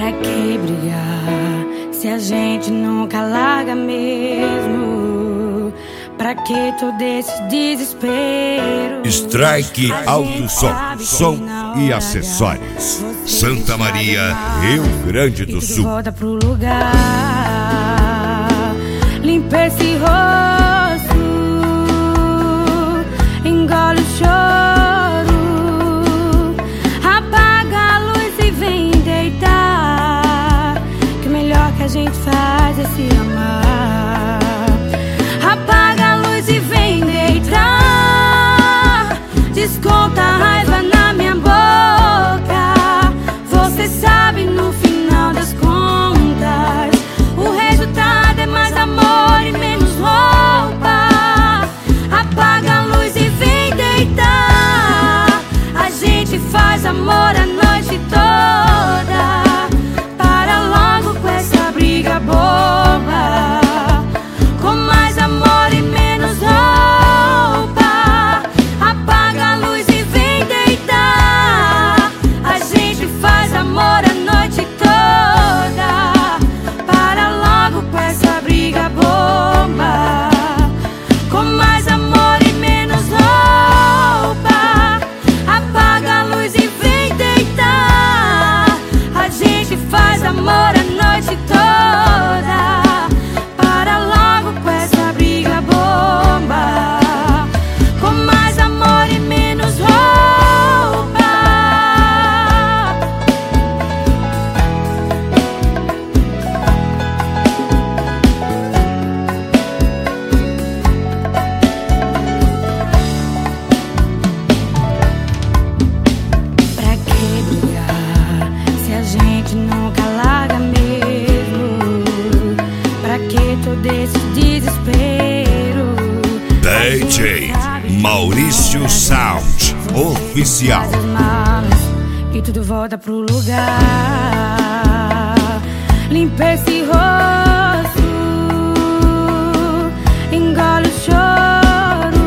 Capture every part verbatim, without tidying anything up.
Pra que brigar se a gente nunca larga mesmo? Pra que todo esse desespero? Strike Alto Som, som e acessórios. Santa Maria, Rio Grande do Sul. Volta pro lugar, limpa esse rosto, engole o choro, apaga a luz e vem deitar, que o melhor que a gente faz é se amar. Apaga a luz e vem deitar, desconta a raiva na minha boca. Você sabe, no final das contas, o resultado é mais amor e menos roupa. Apaga a luz e vem deitar, a gente faz amor a noite toda. Para logo com essa briga boba, com mais amor e menos roupa. Apaga a luz e vem deitar, a gente faz amor a noite toda. Para logo com essa briga boba, com mais amor e menos roupa. Apaga a luz e vem deitar, a gente faz amor a noite toda. Para logo com essa briga boba, com mais amor e menos roupa. Pra que brigar se a gente nunca larga mesmo? Pra que todo esse desespero? D J Maurício Sound Oficial. Faz as malas e tudo volta pro lugar. Limpa esse rosto, engole o choro,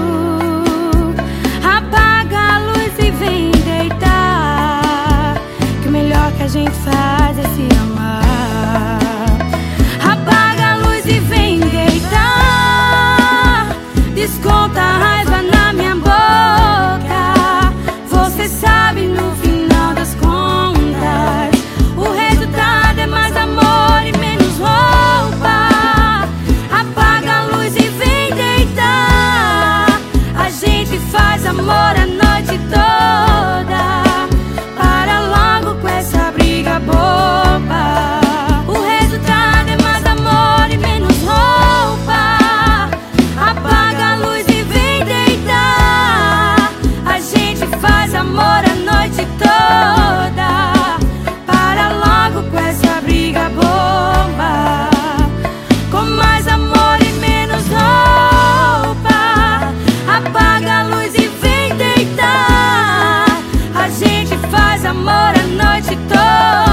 apaga a luz e vem deitar, que o melhor que a gente faz é se amar. Apaga a luz e vem deitar, desconta a raiva na minha boca. Você sabe, no final das contas, o resultado é mais amor e menos roupa. Apaga a luz e vem deitar, a gente faz amor a noite toda. Para logo com essa briga boba, o resultado é mais amor e menos roupa. Apaga a luz e vem deitar, a gente faz amor a noite toda. Para logo com essa briga boba, com mais amor e menos roupa. Apaga a luz e vem deitar, a gente faz amor a noite toda.